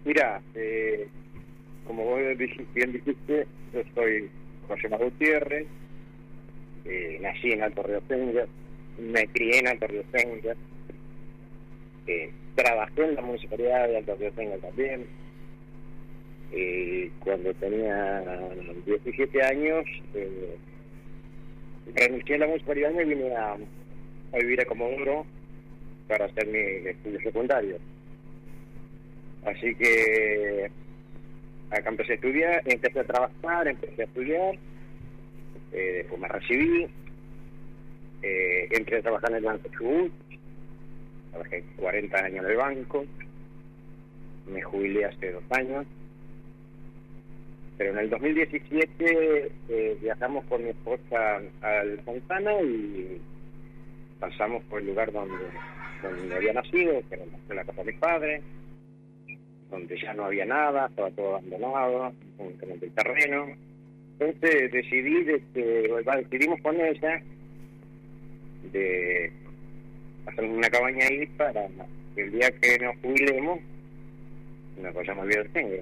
Mira, como vos bien dijiste, yo soy José Manuel Gutiérrez, nací en Alto Río Senga, me crié en Alto Río Senga, trabajé en la municipalidad de Alto Río Senga también. Cuando tenía 17 años, renuncié a la municipalidad y me vine a vivir a Comodoro para hacer mi estudio secundario. Así que acá empecé a estudiar, empecé a trabajar, empecé a estudiar, después me recibí, entré a trabajar en el Banco Chubut, trabajé 40 años en el banco, me jubilé hace 2 años, pero en el 2017 viajamos con mi esposa al Fontana y pasamos por el lugar donde había nacido, que era la casa de mis padres, donde ya no había nada, estaba todo abandonado, únicamente el terreno. Entonces decidimos con ella de hacer una cabaña ahí para que el día que nos jubilemos nos vayamos a vivir al Senga.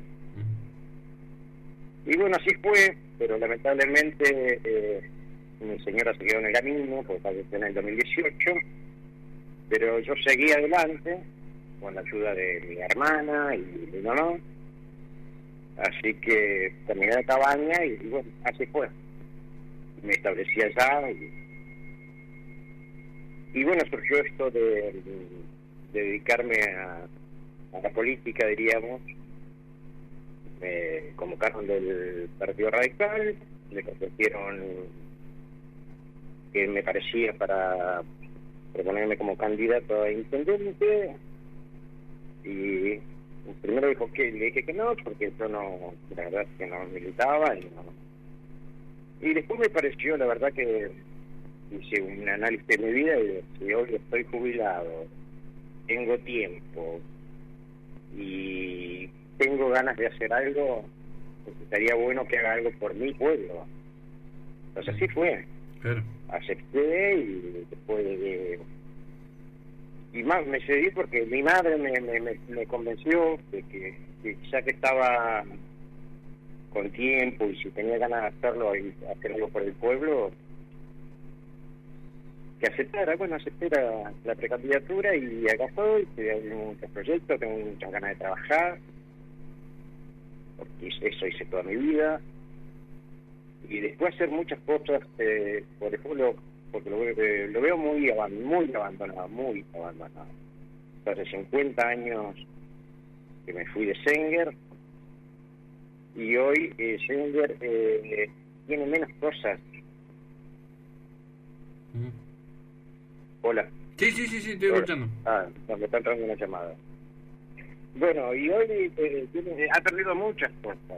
Y bueno, así fue, pero lamentablemente mi señora se quedó en el camino, porque falleció en el 2018, pero yo seguí adelante con la ayuda de mi hermana y mi mamá, así que terminé la cabaña y bueno, así fue. Me establecí allá y bueno, surgió esto de dedicarme a la política, diríamos. Me convocaron del Partido Radical, me propusieron que me parecía para proponerme como candidato a intendente, y primero dijo que le dije que no, porque yo no, la verdad es que no militaba y después me pareció, la verdad, que hice un análisis de mi vida y si hoy estoy jubilado, tengo tiempo y tengo ganas de hacer algo, pues estaría bueno que haga algo por mi pueblo. Entonces así fue. Claro. Acepté y después y más me cedí porque mi madre me convenció de que ya que estaba con tiempo y si tenía ganas de hacerlo y hacer algo por el pueblo, que aceptara. Bueno, acepté la precandidatura y acá estoy, tengo muchos proyectos, tengo muchas ganas de trabajar, porque eso hice toda mi vida, y después hacer muchas cosas por el pueblo, porque lo veo muy abandonado. Hace 50 años que me fui de Senga y hoy Senga tiene menos cosas. Hola. Sí, estoy escuchando. Me está entrando una llamada. Bueno, y hoy ha perdido muchas cosas.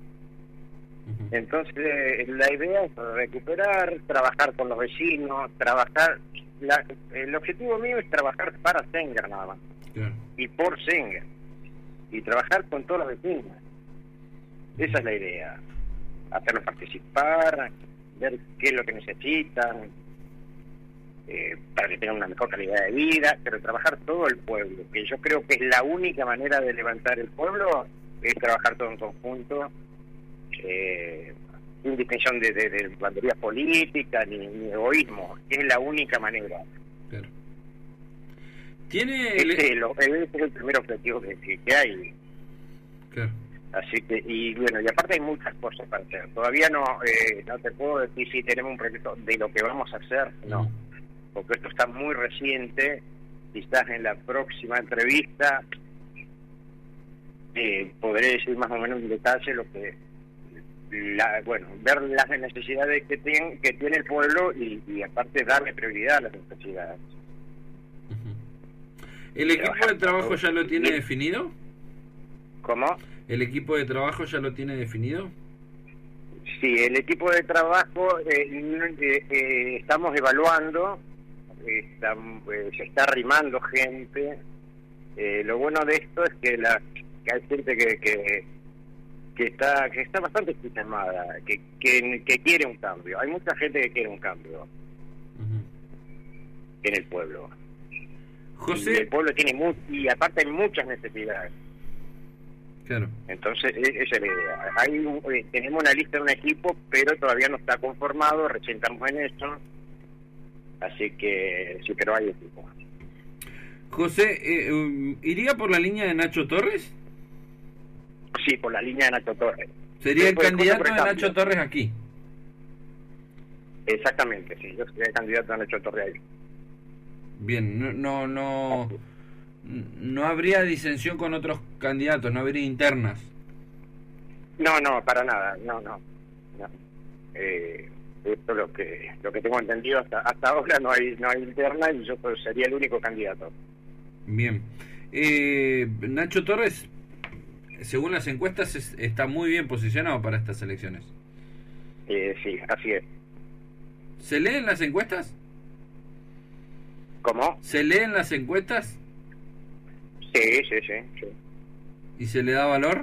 Entonces, la idea es recuperar, trabajar con los vecinos, el objetivo mío es trabajar para Senga nada más. Claro. Y por Senga. Y trabajar con todos los vecinos. Esa es la idea. Hacerlos participar, ver qué es lo que necesitan, para que tengan una mejor calidad de vida, pero trabajar todo el pueblo, que yo creo que es la única manera de levantar el pueblo, es trabajar todo en conjunto, sin distinción de banderías políticas ni egoísmo, es la única manera. Claro. ¿Tiene ese es el primer objetivo que hay. Claro. Así que, y bueno, y aparte hay muchas cosas para hacer. Todavía no te puedo decir si tenemos un proyecto de lo que vamos a hacer, no, porque esto está muy reciente. Quizás en la próxima entrevista podré decir más o menos en detalle lo que ver las necesidades que tiene el pueblo y aparte darle prioridad a las necesidades. ¿El equipo de trabajo ya lo tiene definido? ¿Cómo? ¿El equipo de trabajo ya lo tiene definido? Sí, el equipo de trabajo estamos evaluando, se está arrimando gente. Lo bueno de esto es que hay gente que está bastante entusiasmada, que quiere un cambio. Hay mucha gente que quiere un cambio en el pueblo. José, y el pueblo tiene y aparte hay muchas necesidades. Claro. Entonces, esa es la idea. Tenemos una lista de un equipo, pero todavía no está conformado, recién estamos en eso, así que sí, pero hay equipo. José, ¿iría por la línea de Nacho Torres? Sí, por la línea de Nacho Torres. ¿Sería el Después, candidato de cambio. Nacho Torres aquí? Exactamente, sí, yo sería el candidato a Nacho Torres ahí. Bien, no habría disensión con otros candidatos, no habría internas. No, para nada, no. Esto lo que tengo entendido hasta ahora no hay interna y yo sería el único candidato. Bien. Nacho Torres, según las encuestas, está muy bien posicionado para estas elecciones. Sí, así es. ¿Se leen las encuestas? ¿Cómo? ¿Se leen las encuestas? Sí. ¿Y se le da valor?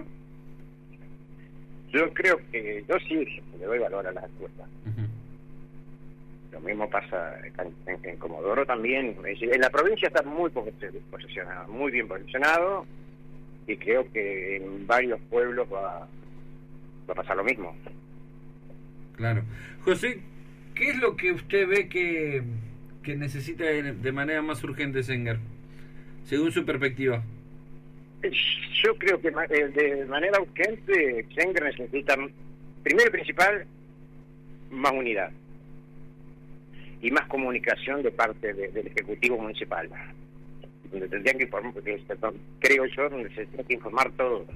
Yo creo que yo sí le doy valor a las encuestas. Uh-huh. Lo mismo pasa en Comodoro también. Es decir, en la provincia está muy posicionado, muy bien posicionado, y creo que en varios pueblos va a pasar lo mismo. Claro. José, ¿qué es lo que usted ve que necesita de manera más urgente Senger, según su perspectiva? Yo creo que de manera urgente Senger necesita, primero y principal, más unidad y más comunicación de parte del Ejecutivo Municipal, donde tendrían que informar, creo yo, donde se tiene que informar todo,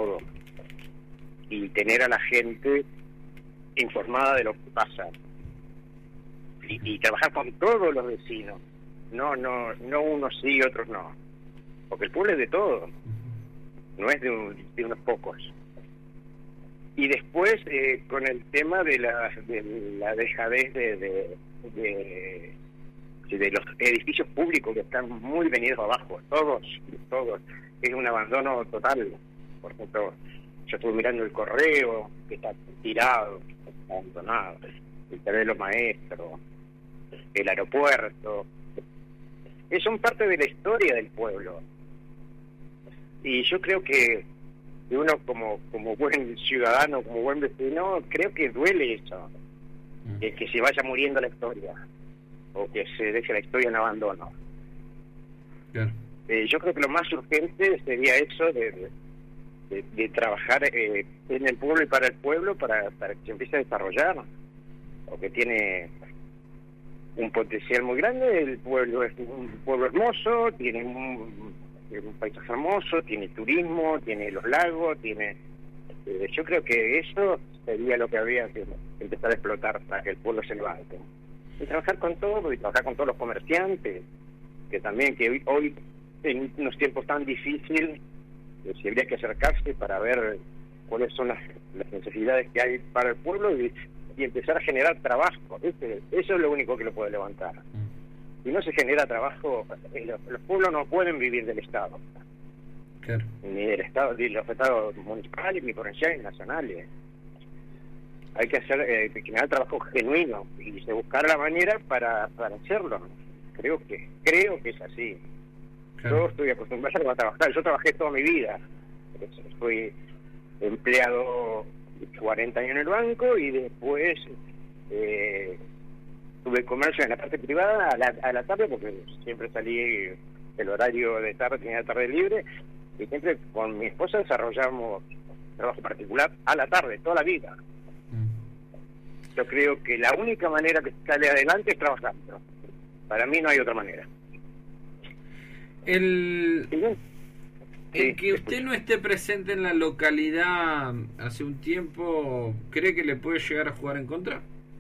y tener a la gente informada de lo que pasa, y trabajar con todos los vecinos, no unos sí y otros no, porque el pueblo es de todos, no es de unos pocos. Y después con el tema de la dejadez de los edificios públicos que están muy venidos abajo, todos, es un abandono total. Por ejemplo, yo estuve mirando el correo, que está tirado, abandonado, el taller de los maestros, el aeropuerto, son parte de la historia del pueblo. Y yo creo que uno como buen ciudadano, como buen vecino, creo que duele eso, que se vaya muriendo la historia, o que se deje la historia en abandono. Claro. Yo creo que lo más urgente sería eso de trabajar en el pueblo y para el pueblo, para que se empiece a desarrollar, porque tiene un potencial muy grande. El pueblo es un pueblo hermoso, tiene un paisaje hermoso, tiene turismo, tiene los lagos, yo creo que eso sería lo que habría que empezar a explotar para que el pueblo se levante. Y trabajar con todo, y trabajar con todos los comerciantes, que también, que hoy en unos tiempos tan difíciles, si habría que acercarse para ver cuáles son las necesidades que hay para el pueblo y empezar a generar trabajo. Eso es lo único que lo puede levantar. Si no se genera trabajo, los pueblos no pueden vivir del Estado. Claro. Ni del Estado, ni los estados municipales, ni provinciales, ni nacionales. Hay que hacer generar trabajo genuino y se buscar la manera para hacerlo. Creo que es así. Claro. Yo estoy acostumbrado a trabajar. Yo trabajé toda mi vida. Fui empleado 40 años en el banco y después tuve comercio en la parte privada a la tarde, porque siempre salí el horario de tarde, tenía la tarde libre, y siempre con mi esposa desarrollamos trabajo particular a la tarde, toda la vida. Yo creo que la única manera que sale adelante es trabajando. Para mí no hay otra manera. El que usted no esté presente en la localidad hace un tiempo, ¿cree que le puede llegar a jugar en contra?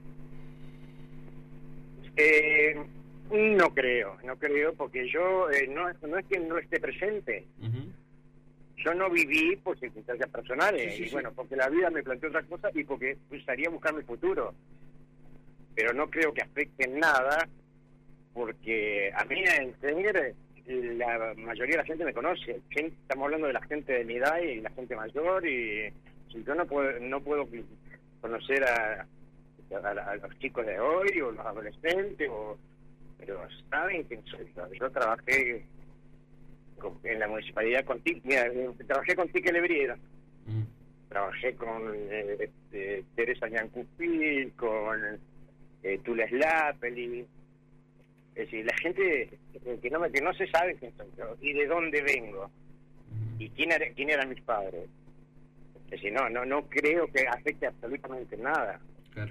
No creo, porque yo no es que no esté presente. Uh-huh. Yo no viví por circunstancias personales, sí. Y bueno, porque la vida me planteó otra cosa y porque gustaría buscar mi futuro. Pero no creo que afecte en nada, porque a mí en Senger la mayoría de la gente me conoce. Estamos hablando de la gente de mi edad y la gente mayor, y yo no puedo conocer a los chicos de hoy o los adolescentes, pero saben quién soy. Yo trabajé en la municipalidad mira, trabajé con Tique Lebriera, Mm. trabajé con Teresa Ñancupí, con Tula Slapeli. Es decir, la gente que no se sabe quién soy yo y de dónde vengo y quién eran mis padres. Es decir, no creo que afecte absolutamente nada. Claro.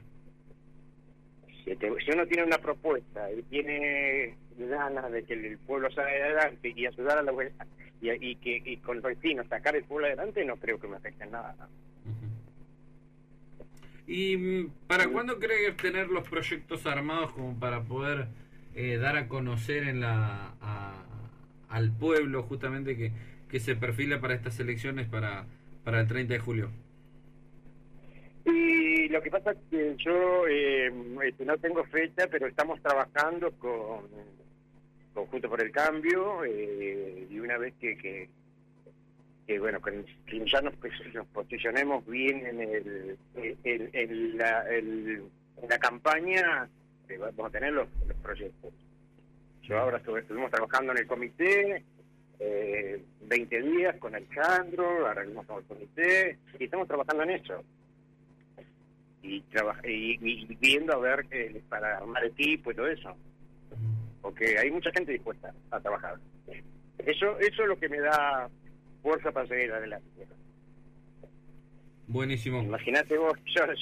Si uno tiene una propuesta y tiene ganas de que el pueblo salga adelante y ayudar a la y con los vecinos sacar el pueblo adelante, no creo que me afecte en nada. ¿Y para cuándo cree tener los proyectos armados como para poder dar a conocer al pueblo justamente que se perfila para estas elecciones para el 30 de julio? Y lo que pasa es que yo no tengo fecha, pero estamos trabajando con Juntos por el Cambio, y una vez que bueno, que ya nos posicionemos bien en la campaña, vamos a tener los proyectos. Yo ahora estuvimos trabajando en el comité 20 días con Alejandro, ahora mismo con el comité, y estamos trabajando en eso. Y viendo a ver para armar equipo y todo eso, porque hay mucha gente dispuesta a trabajar. Eso es lo que me da fuerza para seguir adelante. Buenísimo. Imagínate vos,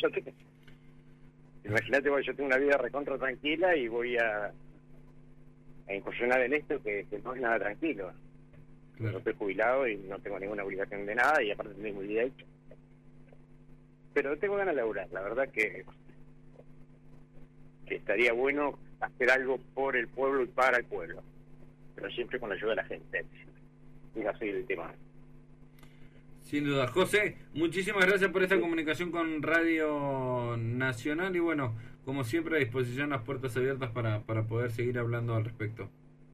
yo tengo una vida recontra tranquila y voy a incursionar en esto que no es nada tranquilo. Claro. Yo estoy jubilado y no tengo ninguna obligación de nada, y aparte tengo mi vida hecha. Pero tengo ganas de laburar, la verdad que estaría bueno hacer algo por el pueblo y para el pueblo, pero siempre con la ayuda de la gente. Y así el tema. Sin duda. José, muchísimas gracias por esta comunicación con Radio Nacional y bueno, como siempre a disposición, las puertas abiertas para poder seguir hablando al respecto.